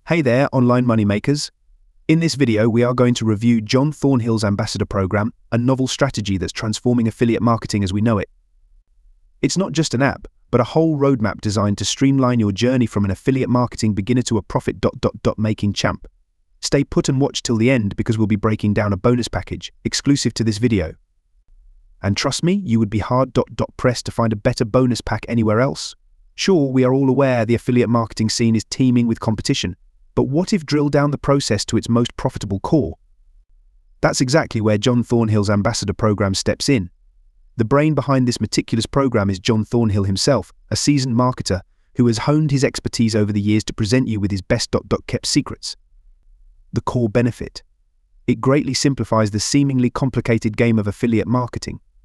Hey there, online moneymakers. In this video, we are going to review John Thornhill's Ambassador Program, a novel strategy that's transforming affiliate marketing as we know it. It's not just an app, but a whole roadmap designed to streamline your journey from an affiliate marketing beginner to a profit making champ. Stay put and watch till the end because we'll be breaking down a bonus package exclusive to this video. And trust me, you would be hard pressed to find a better bonus pack anywhere else. Sure, we are all aware the affiliate marketing scene is teeming with competition, but what if drill down the process to its most profitable core? That's exactly where John Thornhill's Ambassador Program steps in. The brain behind this meticulous program is John Thornhill himself, a seasoned marketer who has honed his expertise over the years to present you with his best kept secrets. The core benefit. It greatly simplifies the seemingly complicated game of affiliate marketing.